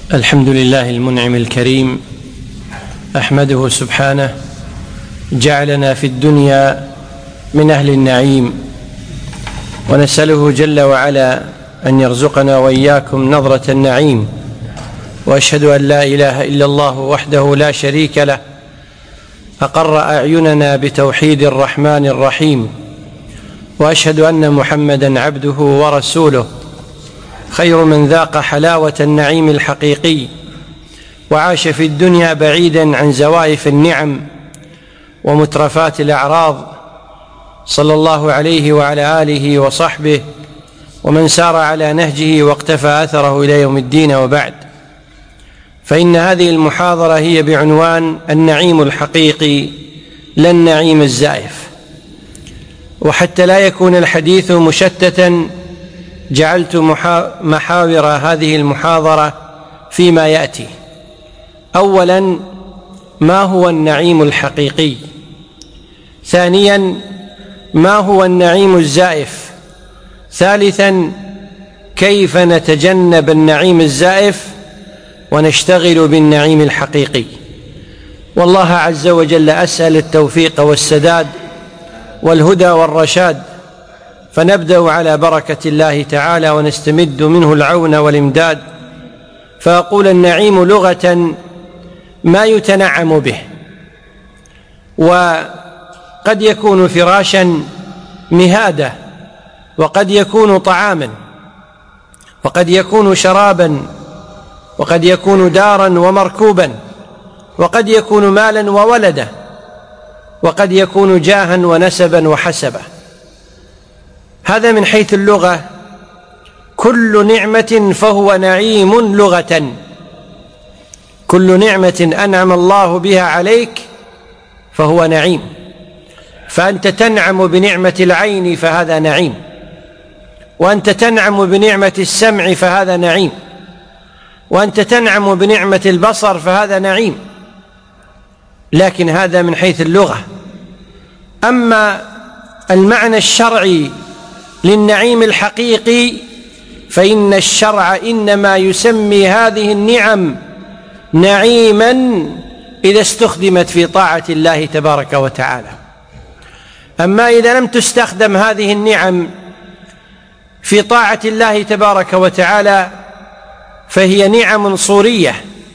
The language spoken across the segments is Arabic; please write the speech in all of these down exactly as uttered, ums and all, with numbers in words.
الحمد لله المنعم الكريم، أحمده سبحانه جعلنا في الدنيا من أهل النعيم، ونسأله جل وعلا أن يرزقنا وإياكم نظرة النعيم. وأشهد أن لا إله إلا الله وحده لا شريك له، أقر أعيننا بتوحيد الرحمن الرحيم. وأشهد أن محمدًا عبده ورسوله، خير من ذاق حلاوة النعيم الحقيقي، وعاش في الدنيا بعيدًا عن زوائف النعم ومترفات الأعراض، صلى الله عليه وعلى آله وصحبه ومن سار على نهجه واقتفى أثره إلى يوم الدين. وبعد، فإن هذه المحاضرة هي بعنوان النعيم الحقيقي لا النعيم الزائف. وحتى لا يكون الحديث مشتتاً، جعلت محاور هذه المحاضرة فيما يأتي: أولاً، ما هو النعيم الحقيقي؟ ثانياً، ما هو النعيم الزائف؟ ثالثاً، كيف نتجنب النعيم الزائف ونشتغل بالنعيم الحقيقي؟ والله عز وجل أسأل التوفيق والسداد والهدى والرشاد. فنبدأ على بركة الله تعالى ونستمد منه العون والإمداد. فأقول: النعيم لغة ما يتنعم به، وقد يكون فراشا مهادة، وقد يكون طعاما، وقد يكون شرابا، وقد يكون دارا ومركوبا، وقد يكون مالا وولدا، وقد يكون جاها ونسبا وحسبا. هذا من حيث اللغة. كل نعمة فهو نعيم لغة. كل نعمة أنعم الله بها عليك فهو نعيم. فأنت تنعم بنعمة العين فهذا نعيم، وأنت تنعم بنعمة السمع فهذا نعيم، وأنت تنعم بنعمة البصر فهذا نعيم. لكن هذا من حيث اللغة. أما المعنى الشرعي للنعيم الحقيقي، فإن الشرع إنما يسمي هذه النعم نعيماً إذا استخدمت في طاعة الله تبارك وتعالى. أما إذا لم تستخدم هذه النعم في طاعة الله تبارك وتعالى فهي نعم صورية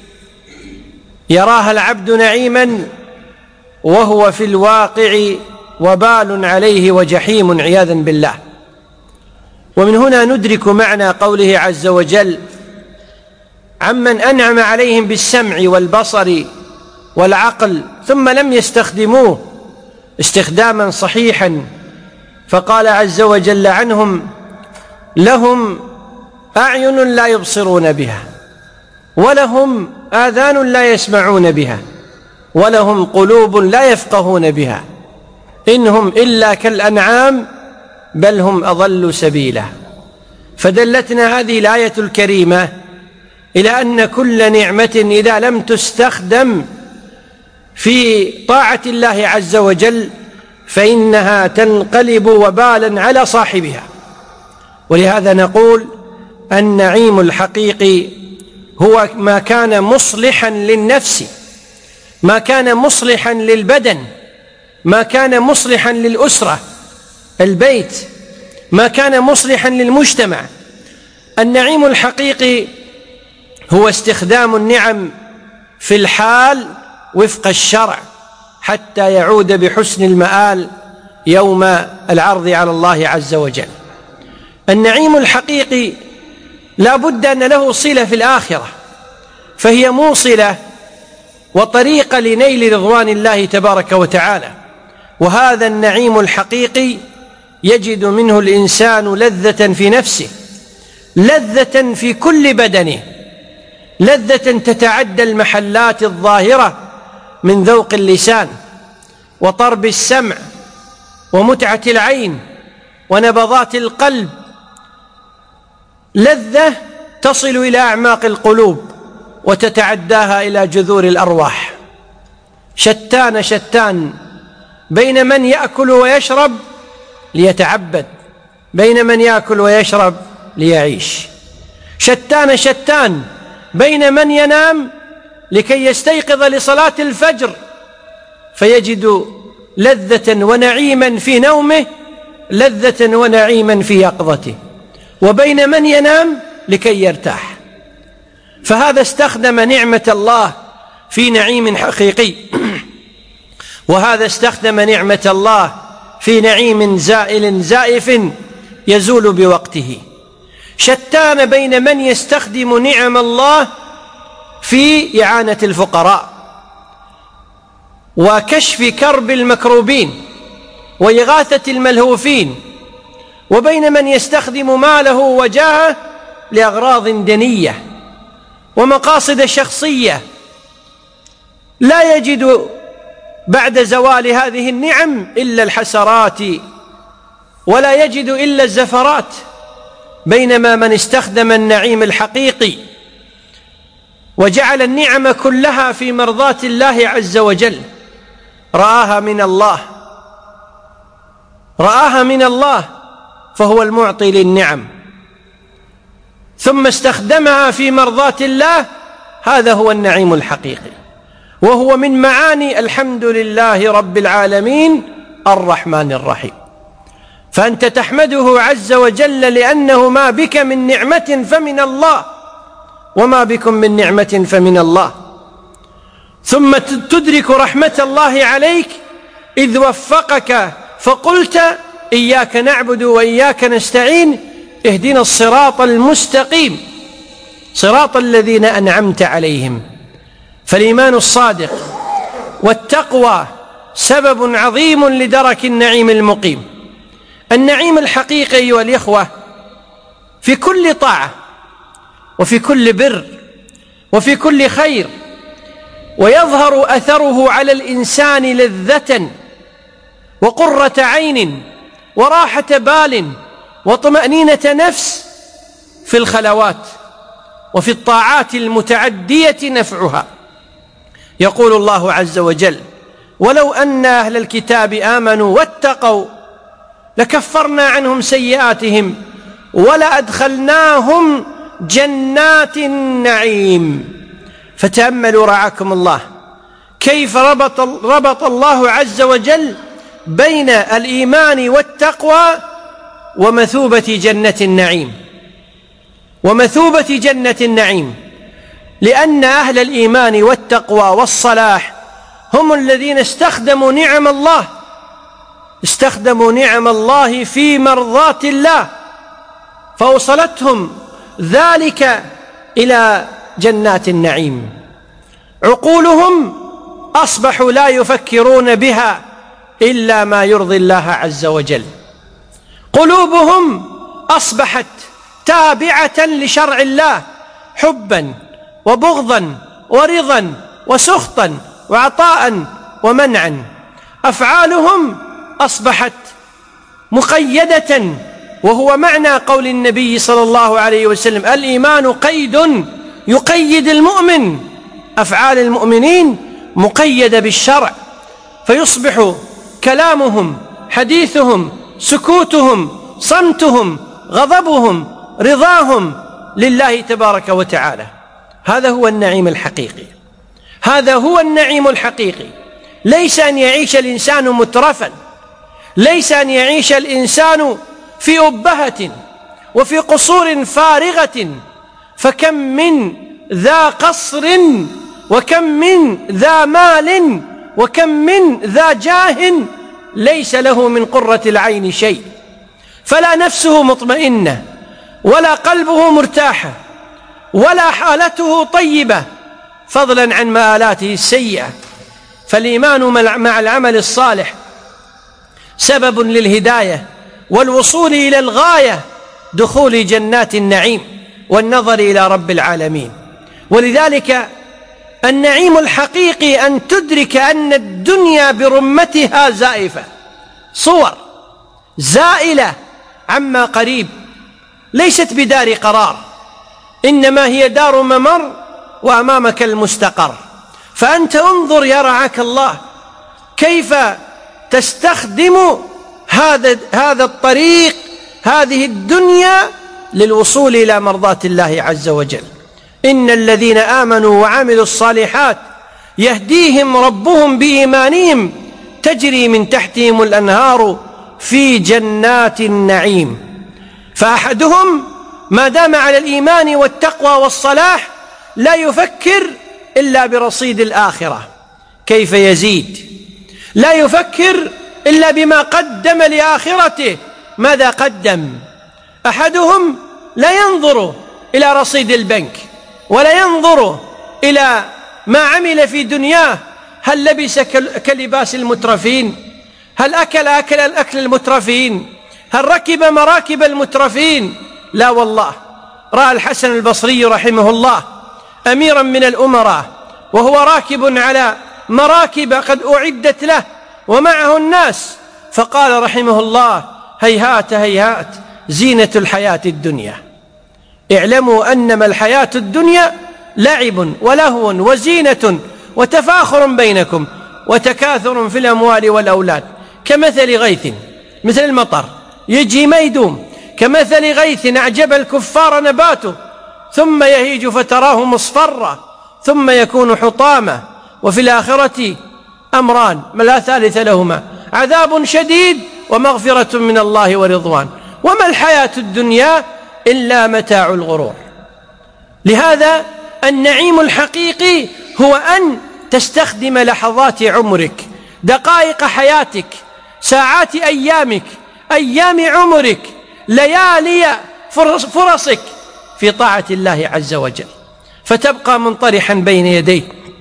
يراها العبد نعيماً وهو في الواقع وبال عليه وجحيم عياذا بالله. ومن هنا ندرك معنى قوله عز وجل عمن أنعم عليهم بالسمع والبصر والعقل ثم لم يستخدموه استخداما صحيحا. فقال عز وجل عنهم: لهم أعين لا يبصرون بها، ولهم آذان لا يسمعون بها، ولهم قلوب لا يفقهون بها، إنهم إلا كالأنعام بل هم أضل سبيلا. فدلتنا هذه الآية الكريمة إلى أن كل نعمة إذا لم تستخدم في طاعة الله عز وجل فإنها تنقلب وبالا على صاحبها. ولهذا نقول: النعيم الحقيقي هو ما كان مصلحا للنفس، ما كان مصلحا للبدن، ما كان مصلحا للأسرة البيت، ما كان مصلحا للمجتمع. النعيم الحقيقي هو استخدام النعم في الحال وفق الشرع حتى يعود بحسن المآل يوم العرض على الله عز وجل. النعيم الحقيقي لا بد أن له صلة في الآخرة، فهي موصلة وطريقة لنيل رضوان الله تبارك وتعالى. وهذا النعيم الحقيقي يجد منه الإنسان لذة في نفسه، لذة في كل بدنه، لذة تتعدى المحلات الظاهرة من ذوق اللسان وطرب السمع ومتعة العين ونبضات القلب، لذة تصل إلى أعماق القلوب وتتعداها إلى جذور الأرواح. شتان شتان بين من يأكل ويشرب ليتعبد، بين من يأكل ويشرب ليعيش. شتان شتان بين من ينام لكي يستيقظ لصلاة الفجر فيجد لذة ونعيما في نومه، لذة ونعيما في يقظته، وبين من ينام لكي يرتاح. فهذا استخدم نعمة الله في نعيم حقيقي، وهذا استخدم نعمة الله في نعيم زائل زائف يزول بوقته. شتان بين من يستخدم نعم الله في إعانة الفقراء وكشف كرب المكروبين وإغاثة الملهوفين، وبين من يستخدم ماله وجاهه لأغراض دنية ومقاصد شخصية لا يجد بعد زوال هذه النعم إلا الحسرات ولا يجد إلا الزفرات. بينما من استخدم النعيم الحقيقي وجعل النعم كلها في مرضاة الله عز وجل رآها من الله رآها من الله فهو المعطي للنعم، ثم استخدمها في مرضاة الله، هذا هو النعيم الحقيقي، وهو من معاني الحمد لله رب العالمين الرحمن الرحيم. فأنت تحمده عز وجل لأنه ما بك من نعمة فمن الله، وما بكم من نعمة فمن الله. ثم تدرك رحمة الله عليك إذ وفقك فقلت إياك نعبد وإياك نستعين اهدنا الصراط المستقيم صراط الذين أنعمت عليهم. فالإيمان الصادق والتقوى سبب عظيم لدرك النعيم المقيم. النعيم الحقيقي أيها الإخوة في كل طاعة وفي كل بر وفي كل خير، ويظهر أثره على الإنسان لذة وقرة عين وراحة بال وطمأنينة نفس في الخلوات وفي الطاعات المتعدية نفعها. يقول الله عز وجل: ولو أن أهل الكتاب آمنوا واتقوا لكفرنا عنهم سيئاتهم ولأدخلناهم جنات النعيم. فتأملوا رعاكم الله كيف ربط, ربط الله عز وجل بين الإيمان والتقوى ومثوبة جنة النعيم ومثوبة جنة النعيم لأن أهل الإيمان والتقوى والصلاح هم الذين استخدموا نعم الله استخدموا نعم الله في مرضاة الله، فأوصلتهم ذلك إلى جنات النعيم. عقولهم أصبحوا لا يفكرون بها إلا ما يرضي الله عز وجل. قلوبهم أصبحت تابعة لشرع الله حبا وبغضا ورضا وسخطا وعطاء ومنعا. أفعالهم أصبحت مقيدة، وهو معنى قول النبي صلى الله عليه وسلم: الإيمان قيد يقيد المؤمن. أفعال المؤمنين مقيدة بالشرع، فيصبح كلامهم، حديثهم، سكوتهم، صمتهم، غضبهم، رضاهم لله تبارك وتعالى. هذا هو النعيم الحقيقي، هذا هو النعيم الحقيقي. ليس أن يعيش الإنسان مترفا، ليس أن يعيش الإنسان في أبهة وفي قصور فارغة، فكم من ذا قصر وكم من ذا مال وكم من ذا جاه ليس له من قرة العين شيء، فلا نفسه مطمئنة ولا قلبه مرتاحة ولا حالته طيبة، فضلا عن مآلاته السيئة. فالإيمان مع العمل الصالح سبب للهداية والوصول إلى الغاية، دخول جنات النعيم والنظر إلى رب العالمين. ولذلك النعيم الحقيقي أن تدرك أن الدنيا برمتها زائفة، صور زائلة عما قريب، ليست بدار قرار، إنما هي دار ممر وأمامك المستقر. فأنت انظر يا رعاك الله كيف تستخدم هذا هذا الطريق، هذه الدنيا، للوصول إلى مرضاة الله عز وجل. إن الذين آمنوا وعملوا الصالحات يهديهم ربهم بإيمانهم تجري من تحتهم الأنهار في جنات النعيم. فأحدهم ما دام على الإيمان والتقوى والصلاح لا يفكر إلا برصيد الآخرة كيف يزيد، لا يفكر إلا بما قدم لآخرته ماذا قدم. أحدهم لا ينظر إلى رصيد البنك ولا ينظر إلى ما عمل في دنياه، هل لبس كلباس المترفين، هل أكل أكل الأكل المترفين، هل ركب مراكب المترفين. لا والله. رأى الحسن البصري رحمه الله أميرا من الأمراء وهو راكب على مراكب قد أعدت له ومعه الناس، فقال رحمه الله: هيهات هيهات زينة الحياة الدنيا، اعلموا أنما الحياة الدنيا لعب ولهو وزينة وتفاخر بينكم وتكاثر في الأموال والأولاد كمثل غيث، مثل المطر يجي ما يدوم، كمثل غيث أعجب الكفار نباته ثم يهيج فتراه مصفرا ثم يكون حطاما، وفي الآخرة أمران لا ثالث لهما: عذاب شديد ومغفرة من الله ورضوان، وما الحياة الدنيا إلا متاع الغرور. لهذا النعيم الحقيقي هو أن تستخدم لحظات عمرك، دقائق حياتك، ساعات أيامك، أيام عمرك، ليالي فرصك في طاعة الله عز وجل، فتبقى منطرحا بين يديه،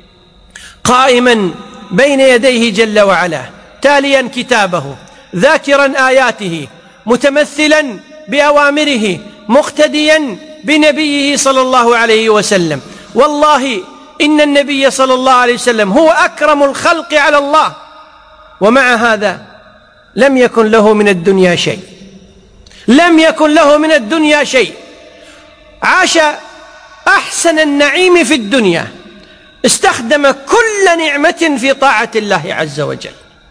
قائما بين يديه جل وعلا، تاليا كتابه، ذاكرا آياته، متمثلا بأوامره، مقتديا بنبيه صلى الله عليه وسلم. والله إن النبي صلى الله عليه وسلم هو أكرم الخلق على الله، ومع هذا لم يكن له من الدنيا شيء، لم يكن له من الدنيا شيء. عاش أحسن النعيم في الدنيا، استخدم كل نعمة في طاعة الله عز وجل،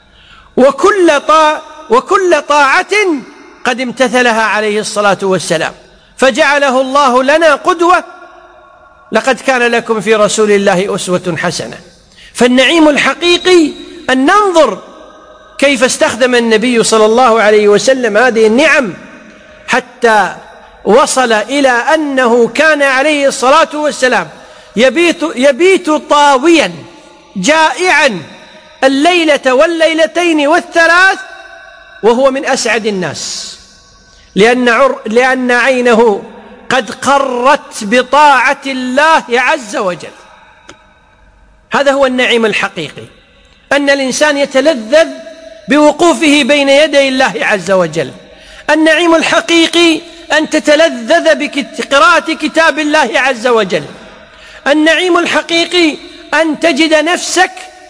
وكل طاعة وكل طاعة قد امتثلها عليه الصلاة والسلام، فجعله الله لنا قدوة: لقد كان لكم في رسول الله أسوة حسنة. فالنعيم الحقيقي أن ننظر كيف استخدم النبي صلى الله عليه وسلم هذه النعم حتى وصل إلى أنه كان عليه الصلاة والسلام يبيت, يبيت طاويا جائعا الليلة والليلتين والثلاث وهو من أسعد الناس، لأن, عر لأن عينه قد قرت بطاعة الله عز وجل. هذا هو النعيم الحقيقي، أن الإنسان يتلذذ بوقوفه بين يدي الله عز وجل. النعيم الحقيقي أن تتلذذ بقراءة كتاب الله عز وجل. النعيم الحقيقي أن تجد نفسك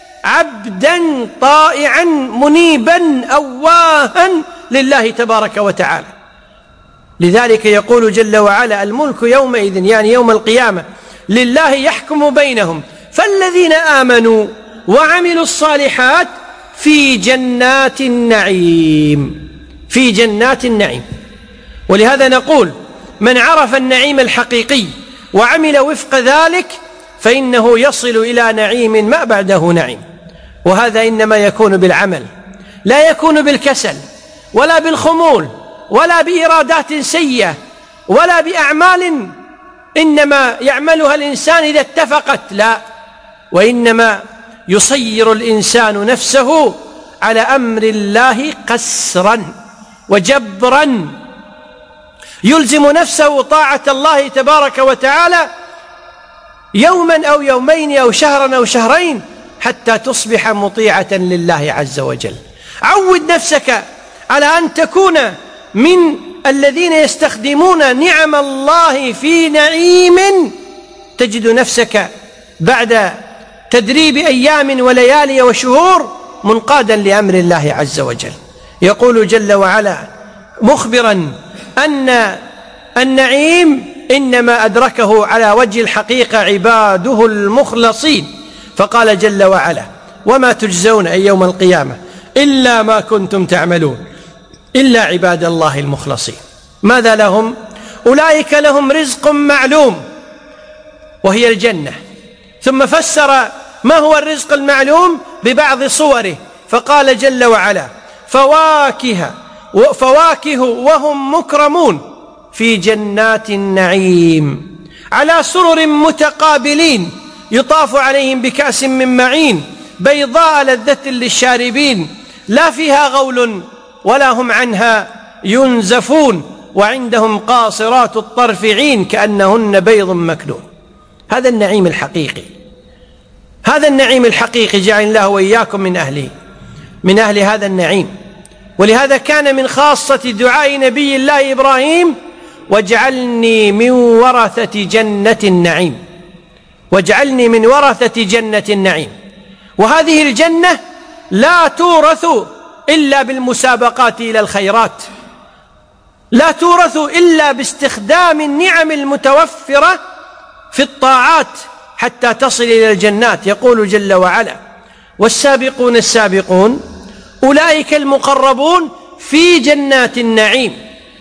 عبدا طائعا منيبا أواها لله تبارك وتعالى. لذلك يقول جل وعلا: الملك يومئذ، يعني يوم القيامة، لله يحكم بينهم، فالذين آمنوا وعملوا الصالحات في جنات النعيم، في جنات النعيم. ولهذا نقول: من عرف النعيم الحقيقي وعمل وفق ذلك فإنه يصل إلى نعيم ما بعده نعيم. وهذا إنما يكون بالعمل، لا يكون بالكسل ولا بالخمول ولا بإرادات سيئة ولا بأعمال إنما يعملها الإنسان إذا اتفقت، لا، وإنما يصير الإنسان نفسه على أمر الله قسرا وجبرا، يلزم نفسه طاعة الله تبارك وتعالى يوما أو يومين أو شهرا أو شهرين حتى تصبح مطيعة لله عز وجل. عود نفسك على أن تكون من الذين يستخدمون نعم الله في نعيم، تجد نفسك بعد تدريب أيام وليالي وشهور منقادا لأمر الله عز وجل. يقول جل وعلا مخبرا أن النعيم إنما أدركه على وجه الحقيقة عباده المخلصين، فقال جل وعلا: وما تجزون أي يوم القيامة إلا ما كنتم تعملون إلا عباد الله المخلصين. ماذا لهم؟ أولئك لهم رزق معلوم، وهي الجنة، ثم فسر ما هو الرزق المعلوم ببعض صوره، فقال جل وعلا: فواكه فواكه وهم مكرمون في جنات النعيم على سرر متقابلين يطاف عليهم بكأس من معين بيضاء لذة للشاربين لا فيها غول ولا هم عنها ينزفون وعندهم قاصرات الطرف عين كأنهن بيض مكنون. هذا النعيم الحقيقي، هذا النعيم الحقيقي جعل الله وإياكم من أهله من أهل هذا النعيم. ولهذا كان من خاصة دعاء نبي الله إبراهيم: واجعلني من ورثة جنة النعيم، واجعلني من ورثة جنة النعيم. وهذه الجنة لا تورث إلا بالمسابقات إلى الخيرات، لا تورث إلا باستخدام النعم المتوفرة في الطاعات حتى تصل إلى الجنات. يقول جل وعلا: والسابقون السابقون أولئك المقربون في جنات النعيم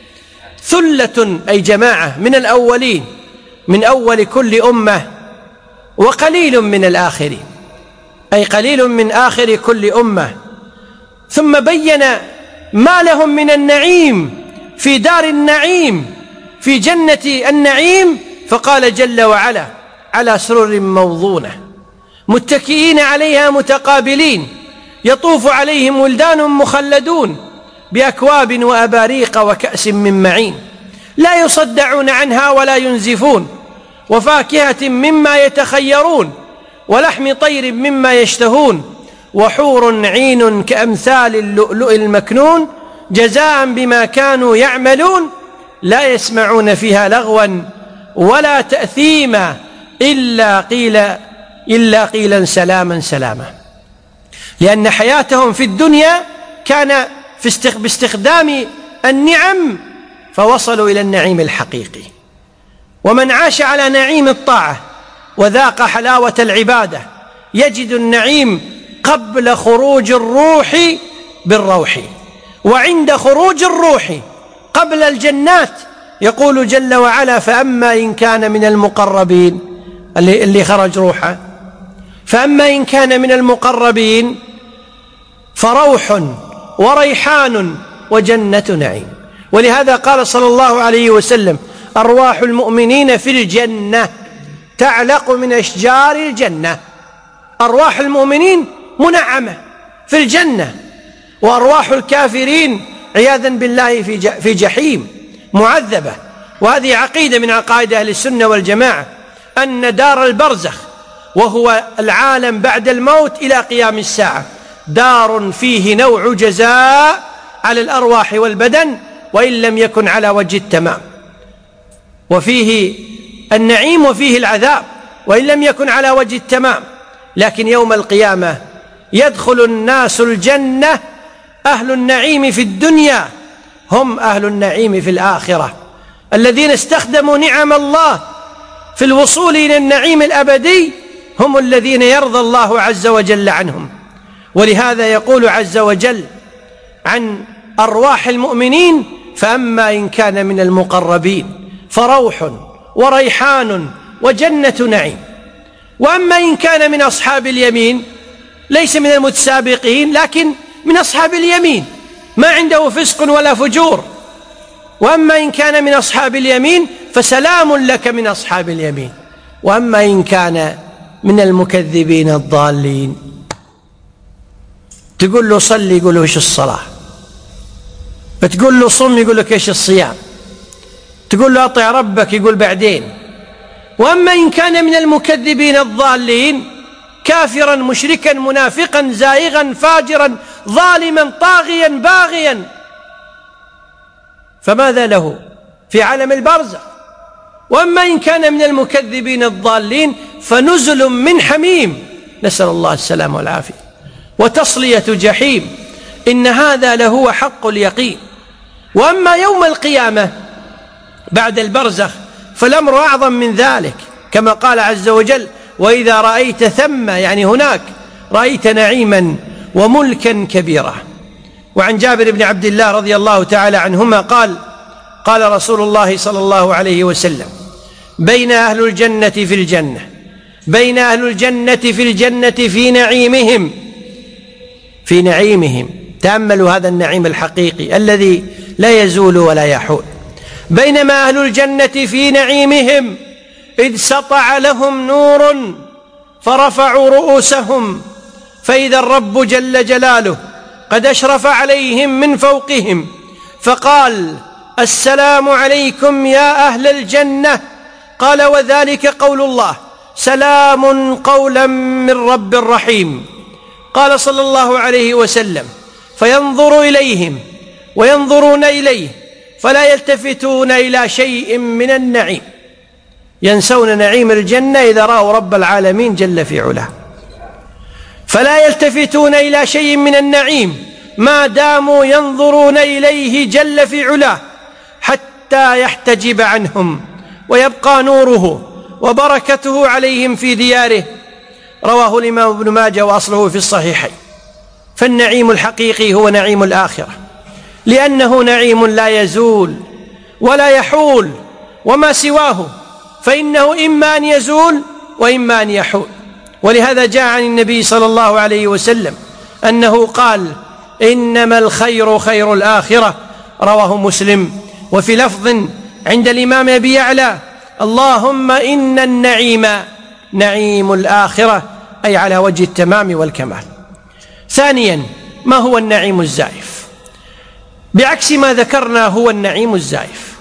ثلة أي جماعة من الأولين من أول كل أمة وقليل من الآخرين، أي قليل من آخر كل أمة. ثم بين ما لهم من النعيم في دار النعيم في جنة النعيم، فقال جل وعلا: على سرر موضونة متكئين عليها متقابلين يطوف عليهم ولدان مخلدون بأكواب وأباريق وكأس من معين لا يصدعون عنها ولا ينزفون وفاكهة مما يتخيرون ولحم طير مما يشتهون وحور عين كأمثال اللؤلؤ المكنون جزاء بما كانوا يعملون لا يسمعون فيها لغوا ولا تأثيما إلا قيل إلا قيلا سلاما سلاما. لأن حياتهم في الدنيا كان في باستخدام النعم فوصلوا إلى النعيم الحقيقي. ومن عاش على نعيم الطاعة وذاق حلاوة العبادة يجد النعيم قبل خروج الروح بالروح وعند خروج الروح قبل الجنات. يقول جل وعلا: فأما إن كان من المقربين، اللي, اللي خرج روحه، فأما إن كان من المقربين فروح وريحان وجنة نعيم. ولهذا قال صلى الله عليه وسلم: أرواح المؤمنين في الجنة تعلق من أشجار الجنة. أرواح المؤمنين منعمة في الجنة، وأرواح الكافرين عياذا بالله في جحيم معذبة. وهذه عقيدة من عقائد أهل السنة والجماعة، أن دار البرزخ وهو العالم بعد الموت إلى قيام الساعة دار فيه نوع جزاء على الأرواح والبدن وإن لم يكن على وجه التمام، وفيه النعيم وفيه العذاب وإن لم يكن على وجه التمام. لكن يوم القيامة يدخل الناس الجنة، أهل النعيم في الدنيا هم أهل النعيم في الآخرة، الذين استخدموا نعم الله في الوصول إلى النعيم الأبدي هم الذين يرضى الله عز وجل عنهم. ولهذا يقول عز وجل عن أرواح المؤمنين: فأما إن كان من المقربين فروح وريحان وجنة نعيم. وأما إن كان من أصحاب اليمين، ليس من المتسابقين لكن من أصحاب اليمين، ما عنده فسق ولا فجور. وأما إن كان من أصحاب اليمين فسلام لك من أصحاب اليمين. وأما إن كان من المكذبين الضالين، تقول له صلي يقول له إيش الصلاة، بتقول له صم يقول لك إيش الصيام، تقول له أطع ربك يقول بعدين. وأما إن كان من المكذبين الضالين، كافرا مشركا منافقا زائغا فاجرا ظالما طاغيا باغيا، فماذا له في عالم البرزخ؟ وأما إن كان من المكذبين الضالين فنزل من حميم، نسأل الله السلامة والعافية، وتصلية جحيم، إن هذا لهو حق اليقين. وأما يوم القيامة بعد البرزخ فالأمر أعظم من ذلك، كما قال عز وجل: وإذا رأيت ثم، يعني هناك، رأيت نعيما وملكا كبيرا. وعن جابر بن عبد الله رضي الله تعالى عنهما قال: قال رسول الله صلى الله عليه وسلم: بين أهل الجنة في الجنة بين أهل الجنة في الجنة في نعيمهم في نعيمهم تأملوا هذا النعيم الحقيقي الذي لا يزول ولا يحول. بينما أهل الجنة في نعيمهم إذ سطع لهم نور فرفعوا رؤوسهم فإذا الرب جل جلاله قد أشرف عليهم من فوقهم فقال: السلام عليكم يا أهل الجنة. قال: وذلك قول الله: سلام قولا من رب رحيم. قال صلى الله عليه وسلم: فينظر إليهم وينظرون إليه فلا يلتفتون إلى شيء من النعيم، ينسون نعيم الجنة إذا رأوا رب العالمين جل في علاه، فلا يلتفتون إلى شيء من النعيم ما داموا ينظرون إليه جل في علاه حتى يحتجب عنهم ويبقى نوره وبركته عليهم في دياره. رواه الإمام ابن ماجه وأصله في الصحيحين. فالنعيم الحقيقي هو نعيم الآخرة، لأنه نعيم لا يزول ولا يحول، وما سواه فإنه إما أن يزول وإما أن يحول. ولهذا جاء عن النبي صلى الله عليه وسلم أنه قال: إنما الخير خير الآخرة. رواه مسلم. وفي لفظ عند الإمام أبي يعلى: اللهم إن النعيم نعيم الآخرة، أي على وجه التمام والكمال. ثانيا، ما هو النعيم الزائف؟ بعكس ما ذكرنا هو النعيم الزائف،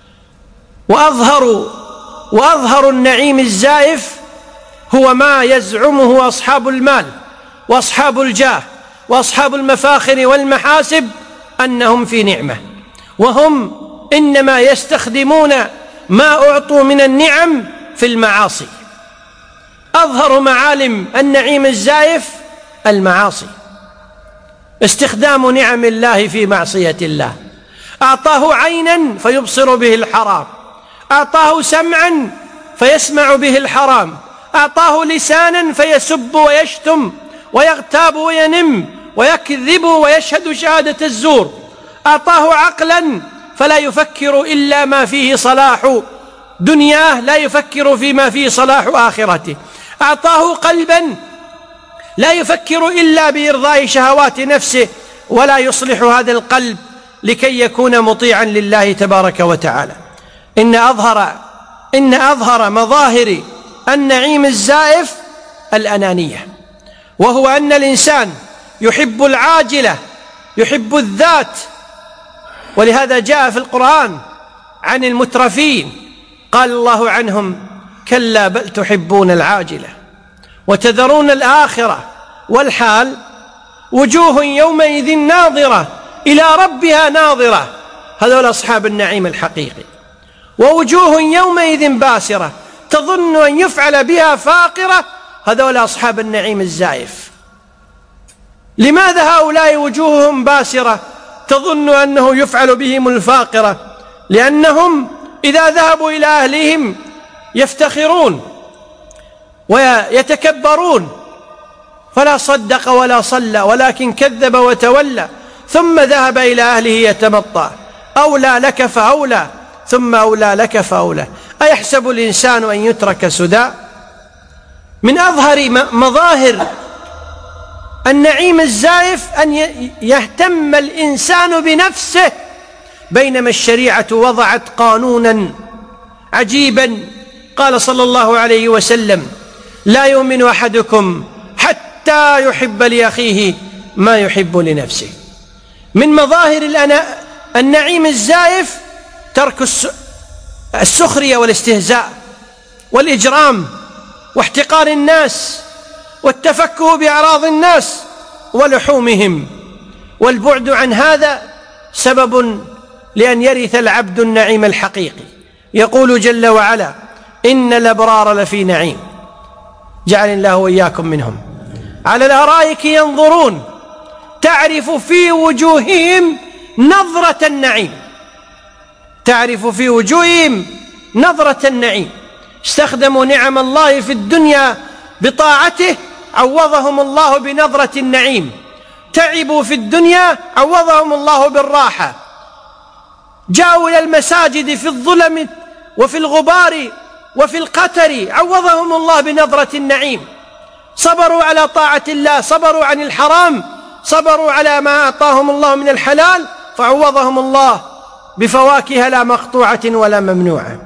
وأظهر وأظهر النعيم الزائف هو ما يزعمه أصحاب المال وأصحاب الجاه وأصحاب المفاخر والمحاسب أنهم في نعمة، وهم إنما يستخدمون ما أعطوا من النعم في المعاصي. أظهر معالم النعيم الزائف المعاصي، استخدام نعم الله في معصية الله. أعطاه عينا فيبصر به الحرام، أعطاه سمعا فيسمع به الحرام، أعطاه لسانا فيسب ويشتم ويغتاب وينم ويكذب ويشهد شهادة الزور، أعطاه عقلا فلا يفكر إلا ما فيه صلاح دنياه، لا يفكر فيما فيه صلاح آخرته، أعطاه قلبا لا يفكر إلا بإرضاء شهوات نفسه، ولا يصلح هذا القلب لكي يكون مطيعا لله تبارك وتعالى. إن أظهر إن أظهر مظاهر النعيم الزائف الأنانية، وهو أن الإنسان يحب العاجلة، يحب الذات. ولهذا جاء في القرآن عن المترفين قال الله عنهم: كلا بل تحبون العاجلة وتذرون الآخرة، والحال وجوه يومئذ ناظرة إلى ربها ناظرة. هذول أصحاب النعيم الحقيقي. ووجوه يومئذ باسرة تظن أن يفعل بها فاقرة. هذول أصحاب النعيم الزائف. لماذا هؤلاء وجوههم باسرة تظن أنه يفعل بهم الفاقرة؟ لأنهم إذا ذهبوا إلى أهلهم يفتخرون ويتكبرون، فلا صدق ولا صلى ولكن كذب وتولى، ثم ذهب إلى أهله يتمطى. أولى لك فأولى، ثم أولى لك فأولى. أيحسب الإنسان أن يترك سدى؟ من أظهر مظاهر النعيم الزائف أن يهتم الإنسان بنفسه، بينما الشريعة وضعت قانونا عجيبا. قال صلى الله عليه وسلم: لا يؤمن أحدكم حتى يحب لأخيه ما يحب لنفسه. من مظاهر النعيم الزائف ترك السخرية والاستهزاء والإجرام واحتقار الناس والتفكه بأعراض الناس ولحومهم، والبعد عن هذا سبب لأن يرث العبد النعيم الحقيقي. يقول جل وعلا: إن الأبرار لفي نعيم، جعل الله وإياكم منهم، على الأرائك ينظرون تعرف في وجوههم نظرة النعيم، تعرف في وجوههم نظرة النعيم. استخدموا نعم الله في الدنيا بطاعته، عوضهم الله بنظرة النعيم. تعبوا في الدنيا، عوضهم الله بالراحة. جاءوا إلى المساجد في الظلم وفي الغبار وفي القتر عوضهم الله بنظرة النعيم. صبروا على طاعة الله، صبروا عن الحرام، صبروا على ما أعطاهم الله من الحلال، فعوضهم الله بفواكه لا مقطوعة ولا ممنوعة.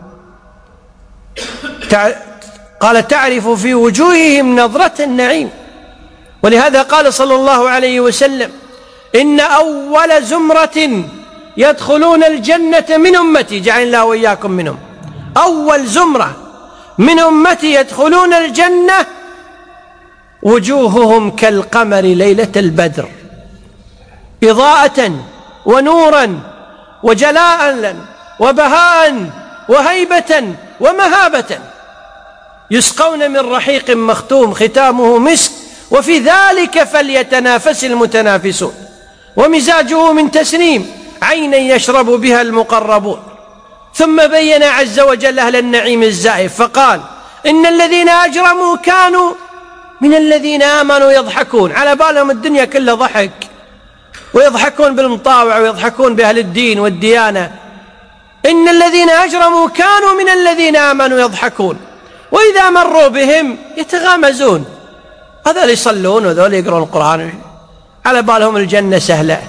قال تعرف في وجوههم نظرة النعيم. ولهذا قال صلى الله عليه وسلم إن أول زمرة يدخلون الجنة من أمتي، جعل الله وإياكم منهم، أول زمرة من أمتي يدخلون الجنة وجوههم كالقمر ليلة البدر، إضاءة ونورا وجلاء وبهاء وهيبة ومهابة، يسقون من رحيق مختوم ختامه مسك وفي ذلك فليتنافس المتنافسون، ومزاجه من تسنيم عينا يشرب بها المقربون. ثم بين عز وجل أهل النعيم الزائف فقال إن الذين أجرموا كانوا من الذين آمنوا يضحكون، على بالهم الدنيا كلها ضحك، ويضحكون بالمطاوع ويضحكون بأهل الدين والديانة. إن الذين أجرموا كانوا من الذين آمنوا يضحكون وإذا مروا بهم يتغامزون. هذول يصلون وذول يقرؤون القرآن، على بالهم الجنة سهلة.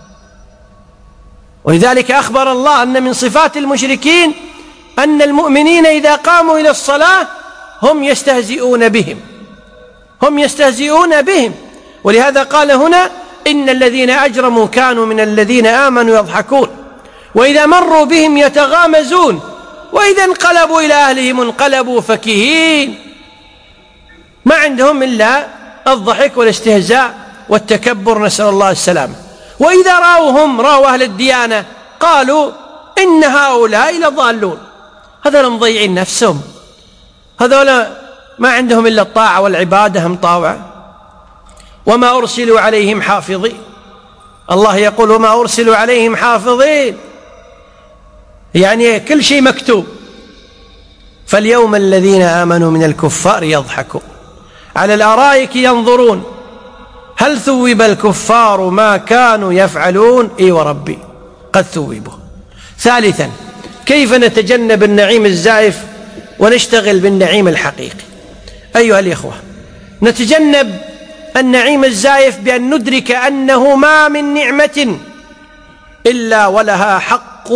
ولذلك أخبر الله أن من صفات المشركين أن المؤمنين إذا قاموا إلى الصلاة هم يستهزئون بهم، هم يستهزئون بهم. ولهذا قال هنا إن الذين أجرموا كانوا من الذين آمنوا يضحكون وإذا مروا بهم يتغامزون وإذا انقلبوا إلى أهلهم انقلبوا فكهين، ما عندهم إلا الضحك والاستهزاء والتكبر، نسأل الله السلامة. وإذا رأوهم، رأوا أهل الديانة، قالوا إن هؤلاء لضالون، هذول مضيعين نفسهم، هذول ما عندهم إلا الطاعة والعبادة، هم طاوعة. وما أرسلوا عليهم حافظين، الله يقول وما أرسلوا عليهم حافظين، يعني كل شيء مكتوب. فاليوم الذين آمنوا من الكفار يضحكون على الأرائك ينظرون هل ثوب الكفار ما كانوا يفعلون؟ إي وربي قد ثوبوا. ثالثا كيف نتجنب النعيم الزائف ونشتغل بالنعيم الحقيقي؟ أيها الإخوة، نتجنب النعيم الزائف بأن ندرك أنه ما من نعمة إلا ولها حق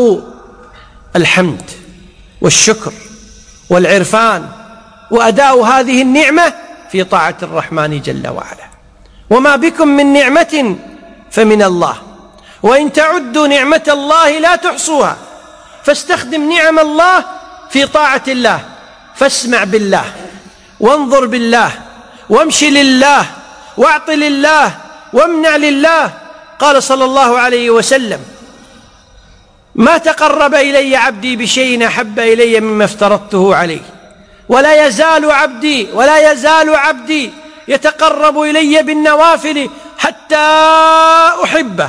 الحمد والشكر والعرفان، وأداء هذه النعمة في طاعة الرحمن جل وعلا. وما بكم من نعمة فمن الله، وإن تعدوا نعمة الله لا تحصوها. فاستخدم نعم الله في طاعة الله، فاسمع بالله وانظر بالله وامشي لله واعط لله وامنع لله. قال صلى الله عليه وسلم ما تقرب إلي عبدي بشيء أحب إلي مما افترضته عليه، ولا يزال عبدي ولا يزال عبدي يتقرب إلي بالنوافل حتى أحبه،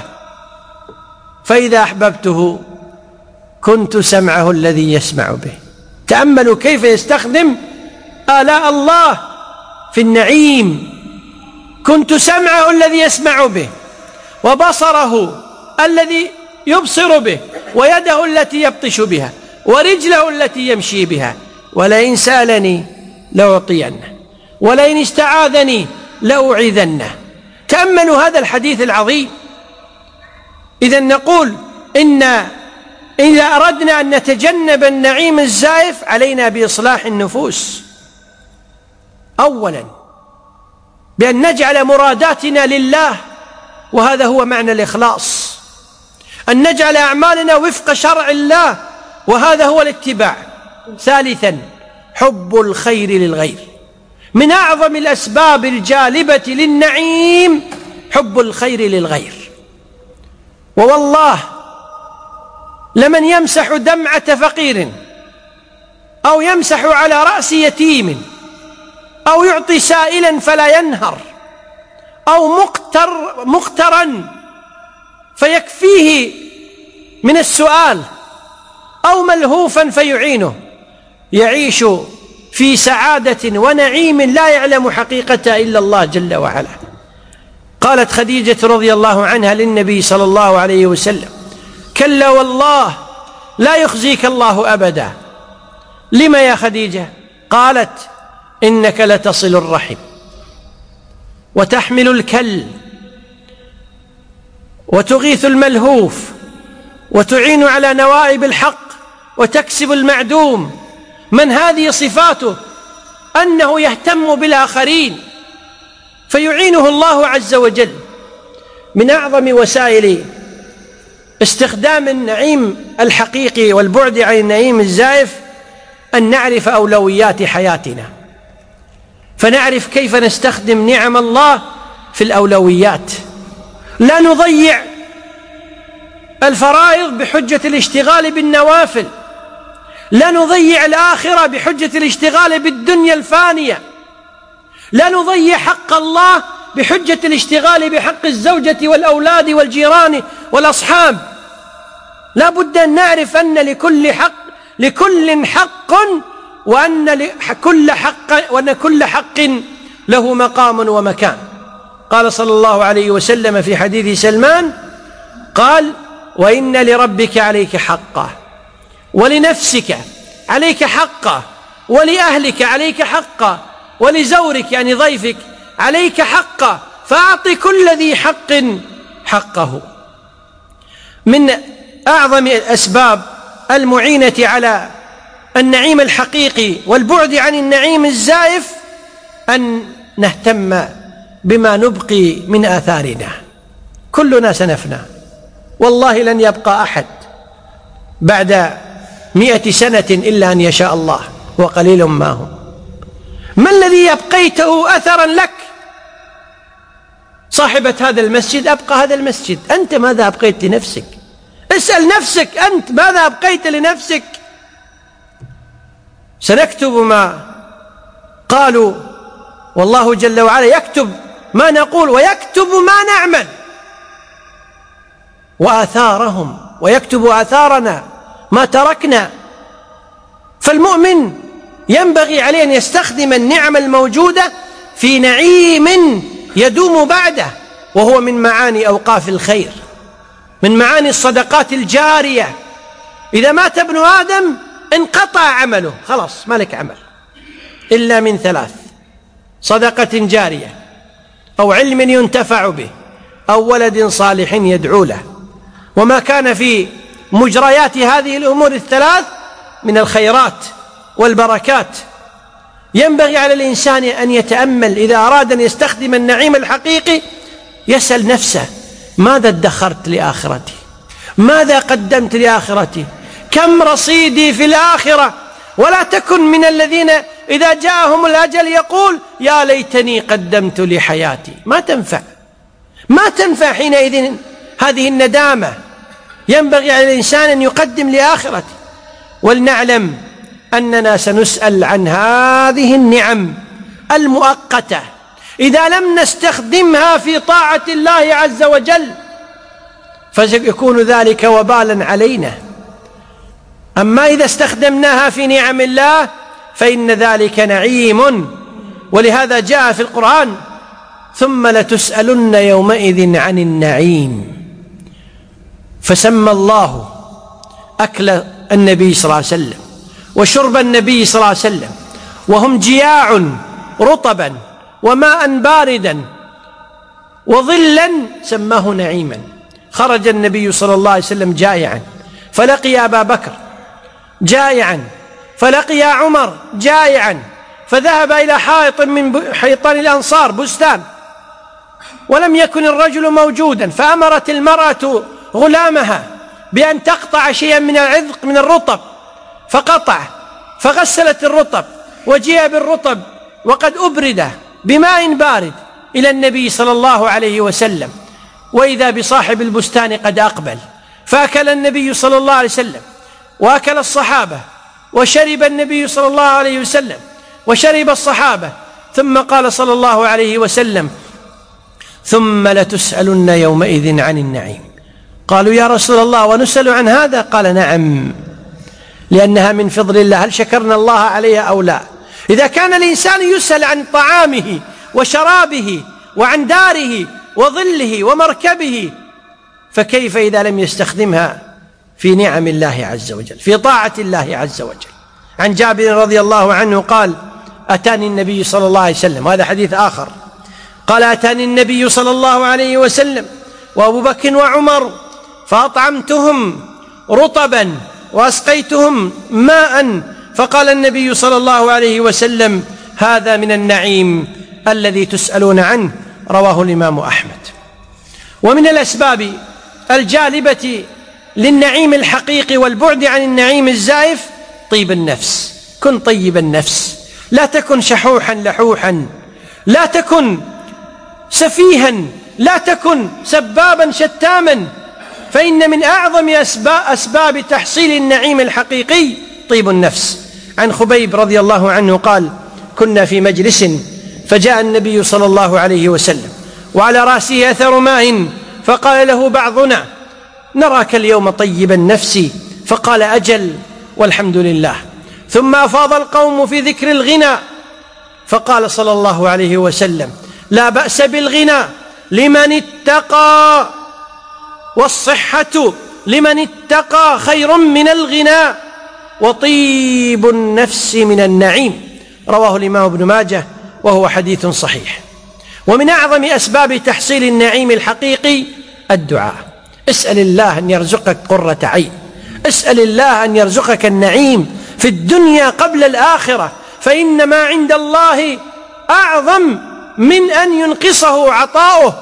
فإذا أحببته كنت سمعه الذي يسمع به. تأملوا كيف يستخدم آلاء الله في النعيم. كنت سمعه الذي يسمع به، وبصره الذي يبصر به، ويده التي يبطش بها، ورجله التي يمشي بها، ولئن سألني لأعطينه، ولئن استعاذني لأعيذنه. تأملوا هذا الحديث العظيم. إذن نقول إن إذا أردنا أن نتجنب النعيم الزائف علينا بإصلاح النفوس، أولا بأن نجعل مراداتنا لله، وهذا هو معنى الإخلاص، أن نجعل أعمالنا وفق شرع الله، وهذا هو الاتباع. ثالثا حب الخير للغير. من أعظم الأسباب الجالبة للنعيم حب الخير للغير. ووالله لمن يمسح دمعة فقير أو يمسح على رأس يتيم أو يعطي سائلا فلا ينهر أو مقتر مقترا فيكفيه من السؤال أو ملهوفا فيعينه، يعيش في سعادة ونعيم لا يعلم حقيقته إلا الله جل وعلا. قالت خديجة رضي الله عنها للنبي صلى الله عليه وسلم كلا والله لا يخزيك الله أبدا، لم يا خديجة؟ قالت: إنك لتصل الرحم وتحمل الكل وتغيث الملهوف وتعين على نوائب الحق وتكسب المعدوم. من هذه صفاته؟ أنه يهتم بالآخرين فيعينه الله عز وجل. من أعظم وسائل استخدام النعيم الحقيقي والبعد عن النعيم الزائف أن نعرف أولويات حياتنا، فنعرف كيف نستخدم نعم الله في الأولويات. لا نضيع الفرائض بحجة الاشتغال بالنوافل، لا نضيع الآخرة بحجة الاشتغال بالدنيا الفانية، لا نضيع حق الله بحجة الاشتغال بحق الزوجة والأولاد والجيران والأصحاب. لا بد أن نعرف أن لكل حق لكل حق وأن كل حق وأن كل حق له مقام ومكان. قال صلى الله عليه وسلم في حديث سلمان قال: وإن لربك عليك حقا، ولنفسك عليك حقا، ولأهلك عليك حقا، ولزورك يعني ضيفك عليك حقا، فأعط كل ذي حق حقه. من أعظم الأسباب المعينة على النعيم الحقيقي والبعد عن النعيم الزائف أن نهتم بما نبقي من آثارنا. كلنا سنفنى، والله لن يبقى أحد بعد مئة سنة إلا أن يشاء الله، وقليل ما هم. ما الذي يبقيته أثرا لك؟ صاحبة هذا المسجد أبقى هذا المسجد، أنت ماذا أبقيت لنفسك؟ اسأل نفسك أنت ماذا أبقيت لنفسك؟ سنكتب ما قالوا، والله جل وعلا يكتب ما نقول ويكتب ما نعمل، وآثارهم ويكتب آثارنا ما تركنا. فالمؤمن ينبغي عليه أن يستخدم النعم الموجودة في نعيم يدوم بعده، وهو من معاني أوقاف الخير، من معاني الصدقات الجارية. إذا مات ابن آدم انقطع عمله، خلاص ما لك عمل إلا من ثلاث: صدقة جارية، أو علم ينتفع به، أو ولد صالح يدعو له. وما كان في مجريات هذه الأمور الثلاث من الخيرات والبركات. ينبغي على الإنسان أن يتأمل إذا أراد أن يستخدم النعيم الحقيقي، يسأل نفسه: ماذا ادخرت لآخرتي؟ ماذا قدمت لآخرتي؟ كم رصيدي في الآخرة؟ ولا تكن من الذين إذا جاءهم الأجل يقول: يا ليتني قدمت لحياتي. ما تنفع، ما تنفع حينئذ هذه الندامة. ينبغي على الإنسان أن يقدم لآخرته. ولنعلم أننا سنسأل عن هذه النعم المؤقتة إذا لم نستخدمها في طاعة الله عز وجل، فسيكون ذلك وبالا علينا. أما إذا استخدمناها في نعم الله فإن ذلك نعيم. ولهذا جاء في القرآن: ثم لتسألن يومئذ عن النعيم. فسمى الله أكل النبي صلى الله عليه وسلم وشرب النبي صلى الله عليه وسلم وهم جياع رطبا وماء باردا وظلا، سماه نعيما. خرج النبي صلى الله عليه وسلم جائعا فلقي أبا بكر جائعا، فلقي عمر جائعا، فذهب إلى حائط من حيطان الأنصار بستان، ولم يكن الرجل موجودا، فأمرت المرأة غلامها بأن تقطع شيئا من العذق من الرطب، فقطع، فغسلت الرطب، وجيء بالرطب وقد أبرد بماء بارد إلى النبي صلى الله عليه وسلم، وإذا بصاحب البستان قد أقبل، فأكل النبي صلى الله عليه وسلم وأكل الصحابة، وشرب النبي صلى الله عليه وسلم وشرب الصحابة، ثم قال صلى الله عليه وسلم: ثم لتسألن يومئذ عن النعيم. قالوا: يا رسول الله ونسأل عن هذا؟ قال: نعم، لأنها من فضل الله، هل شكرنا الله عليها أو لا؟ إذا كان الإنسان يسأل عن طعامه وشرابه وعن داره وظله ومركبه، فكيف إذا لم يستخدمها في نعم الله عز وجل، في طاعة الله عز وجل؟ عن جابر رضي الله عنه قال: أتاني النبي صلى الله عليه وسلم، وهذا حديث آخر، قال: أتاني النبي صلى الله عليه وسلم وأبو بكر وعمر فأطعمتهم رطبا وأسقيتهم ماء، فقال النبي صلى الله عليه وسلم: هذا من النعيم الذي تسألون عنه. رواه الإمام أحمد. ومن الأسباب الجالبة للنعيم الحقيقي والبعد عن النعيم الزائف طيب النفس. كن طيب النفس، لا تكن شحوحا لحوحا، لا تكن سفيها، لا تكن سبابا شتاما، فإن من أعظم أسباب تحصيل النعيم الحقيقي طيب النفس. عن خبيب رضي الله عنه قال: كنا في مجلس فجاء النبي صلى الله عليه وسلم وعلى رأسه أثر ماء، فقال له بعضنا: نراك اليوم طيب النفس، فقال: أجل والحمد لله. ثم أفاض القوم في ذكر الغنى، فقال صلى الله عليه وسلم: لا بأس بالغنى لمن اتقى، والصحة لمن اتقى خير من الغنى، وطيب النفس من النعيم. رواه الإمام ابن ماجه وهو حديث صحيح. ومن أعظم أسباب تحصيل النعيم الحقيقي الدعاء. اسأل الله أن يرزقك قرة عين، اسأل الله أن يرزقك النعيم في الدنيا قبل الآخرة، فإن ما عند الله أعظم من أن ينقصه عطاؤه.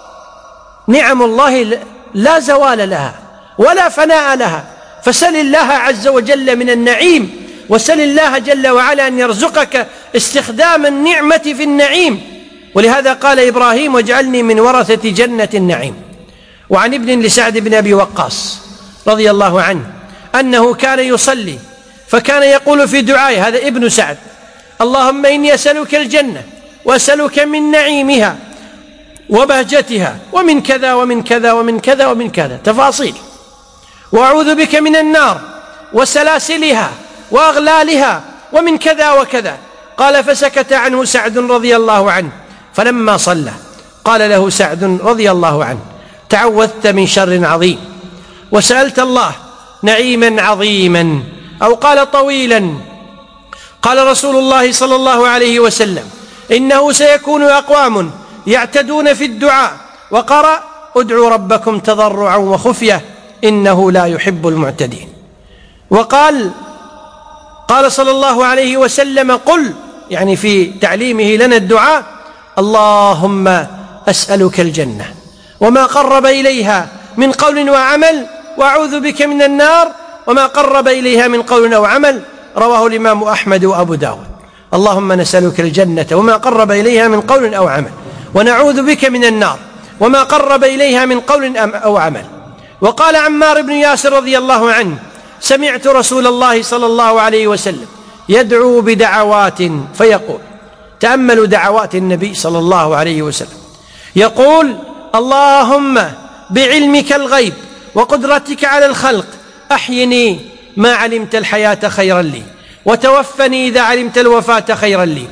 نعم الله لا زوال لها ولا فناء لها، فسل الله عز وجل من النعيم، وسل الله جل وعلا أن يرزقك استخدام النعمة في النعيم. ولهذا قال إبراهيم: واجعلني من ورثة جنة النعيم. وعن ابن لسعد بن أبي وقاص رضي الله عنه أنه كان يصلي فكان يقول في دعائه، هذا ابن سعد: اللهم إني أسألك الجنة وأسألك من نعيمها وبهجتها ومن كذا ومن كذا ومن كذا ومن كذا، تفاصيل، وأعوذ بك من النار وسلاسلها وأغلالها ومن كذا وكذا. قال: فسكت عنه سعد رضي الله عنه، فلما صلى قال له سعد رضي الله عنه: تعوذت من شر عظيم وسألت الله نعيما عظيما، أو قال طويلا. قال رسول الله صلى الله عليه وسلم: إنه سيكون أقوام يعتدون في الدعاء، وقرأ: ادعوا ربكم تضرعا وخفية إنه لا يحب المعتدين. وقال قال صلى الله عليه وسلم: قل، يعني في تعليمه لنا الدعاء: اللهم أسألك الجنة وما قرب إليها من قول وعمل، وأعوذ بك من النار وما قرب إليها من قول أو عمل. رواه الإمام أحمد وأبو داود. اللهم نسألك الجنة وما قرب إليها من قول أو عمل، ونعوذ بك من النار وما قرب إليها من قول أو عمل. وقال عمار بن ياسر رضي الله عنه: سمعت رسول الله صلى الله عليه وسلم يدعو بدعوات فيقول، تأملوا دعوات النبي صلى الله عليه وسلم، يقول: اللهم بعلمك الغيب وقدرتك على الخلق أحيني ما علمت الحياة خيرا لي، وتوفني إذا علمت الوفاة خيرا لي.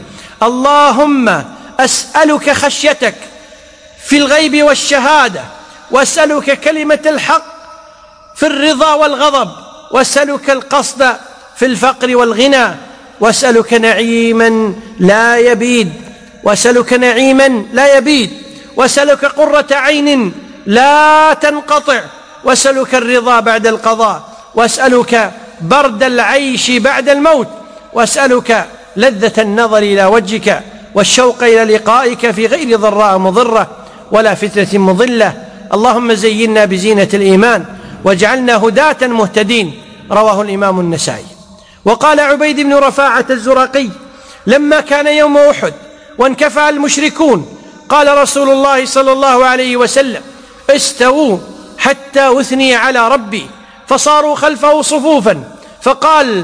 اللهم أسألك خشيتك في الغيب والشهادة، وأسألك كلمة الحق في الرضا والغضب، وأسألك القصد في الفقر والغنى، وأسألك نعيما لا يبيد، وأسألك نعيما لا يبيد، وأسألك قرة عين لا تنقطع، وأسألك الرضا بعد القضاء، وأسألك برد العيش بعد الموت، وأسألك لذة النظر إلى وجهك والشوق إلى لقائك في غير ضراء مضرة ولا فتنة مضلة. اللهم زينا بزينة الإيمان واجعلنا هداة مهتدين. رواه الإمام النسائي. وقال عبيد بن رفاعة الزرقي: لما كان يوم أحد وانكفأ المشركون، قال رسول الله صلى الله عليه وسلم: استووا حتى أثني على ربي، فصاروا خلفه صفوفا، فقال: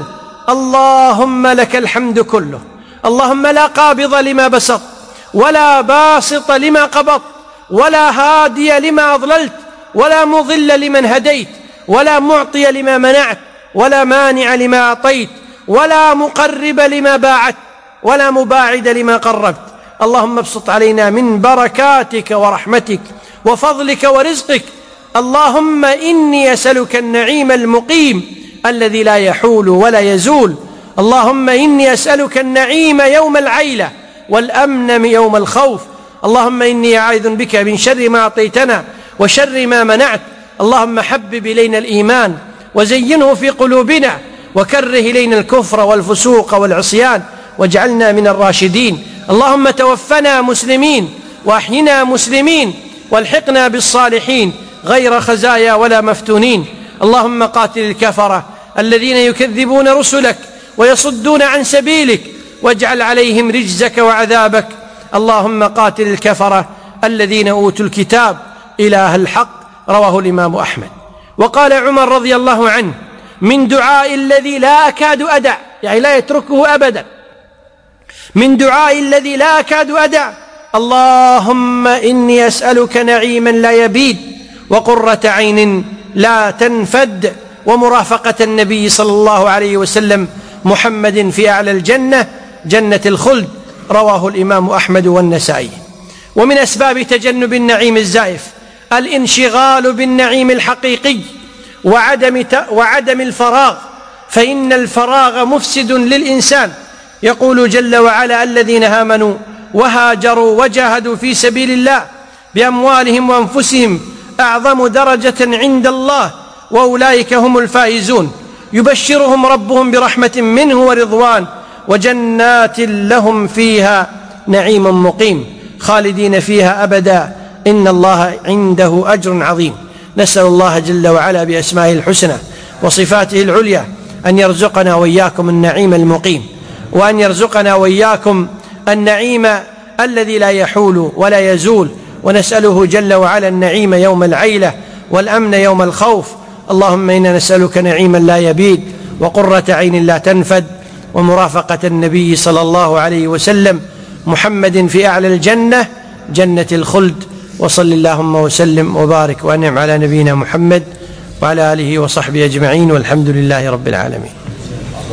اللهم لك الحمد كله، اللهم لا قابض لما بسط ولا باسط لما قبضت ولا هادي لما أضللت ولا مضل لمن هديت ولا معطي لما منعت ولا مانع لما أعطيت ولا مقرب لما باعت ولا مباعد لما قربت. اللهم ابسط علينا من بركاتك ورحمتك وفضلك ورزقك. اللهم إني أسألك النعيم المقيم الذي لا يحول ولا يزول. اللهم إني أسألك النعيم يوم العيلة والأمن يوم الخوف. اللهم إني أعوذ بك من شر ما أعطيتنا وشر ما منعت. اللهم حبب إلينا الإيمان وزينه في قلوبنا وكره إلينا الكفر والفسوق والعصيان واجعلنا من الراشدين. اللهم توفنا مسلمين وأحينا مسلمين والحقنا بالصالحين غير خزايا ولا مفتونين. اللهم قاتل الكفرة الذين يكذبون رسلك ويصدون عن سبيلك واجعل عليهم رجزك وعذابك. اللهم قاتل الكفرة الذين أوتوا الكتاب إله الحق. رواه الإمام أحمد. وقال عمر رضي الله عنه: من دعاء الذي لا أكاد أدع، يعني لا يتركه أبدا، من دعاء الذي لا أكاد أدع: اللهم إني أسألك نعيما لا يبيد وقرة عين لا تنفد ومرافقة النبي صلى الله عليه وسلم محمد في أعلى الجنة جنة الخلد. رواه الإمام أحمد والنسائي. ومن أسباب تجنب النعيم الزائف الانشغال بالنعيم الحقيقي وعدم وعدم الفراغ، فإن الفراغ مفسد للإنسان. يقول جل وعلا: الذين آمنوا وهاجروا وجاهدوا في سبيل الله بأموالهم وأنفسهم أعظم درجة عند الله وأولئك هم الفائزون. يبشرهم ربهم برحمة منه ورضوان وجنات لهم فيها نعيم مقيم خالدين فيها أبدا إن الله عنده أجر عظيم. نسأل الله جل وعلا بأسمائه الحسنى وصفاته العليا أن يرزقنا وإياكم النعيم المقيم، وأن يرزقنا وإياكم النعيم الذي لا يحول ولا يزول. ونسأله جل وعلا النعيم يوم العيلة والأمن يوم الخوف. اللهم إنا نسألك نعيما لا يبيد وقرة عين لا تنفد ومرافقة النبي صلى الله عليه وسلم محمد في أعلى الجنة جنة الخلد. وصل اللهم وسلم وبارك وأنعم على نبينا محمد وعلى آله وصحبه أجمعين والحمد لله رب العالمين.